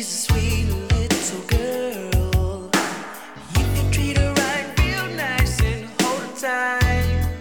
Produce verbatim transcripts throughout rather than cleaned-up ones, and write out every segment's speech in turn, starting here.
She's a sweet little girl. You can treat her right, real nice, and hold her tight.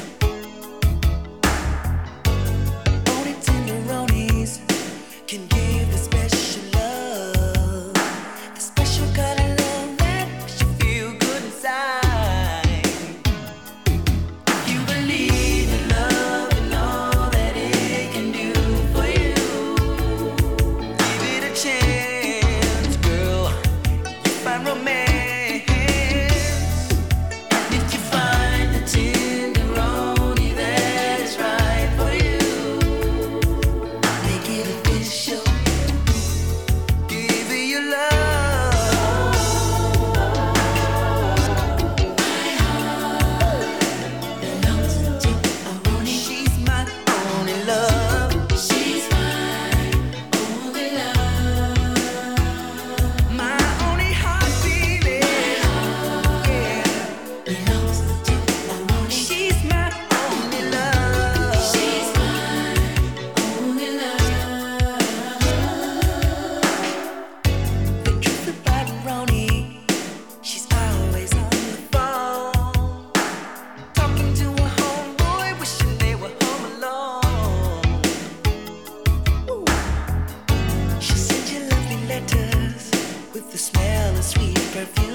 Only tenderonis can give the special love, the special kind of love that makes you feel good inside. You believe in love and all that it can do for you. Give it a chance, girl. You find romance. And if you find the tenderoni that is right for you, make it official. Give it your love. My heart belongs to Tenderoni. She's my only love. She's my only love. My only heart feeling. Yeah. Belongs to Tenderoni. She's my only love. She's my only love. The truth about Roni, she's always on the phone, talking to a homeboy, wishing they were home alone. Ooh. She'll send you lovely letters with the smell of sweet perfume.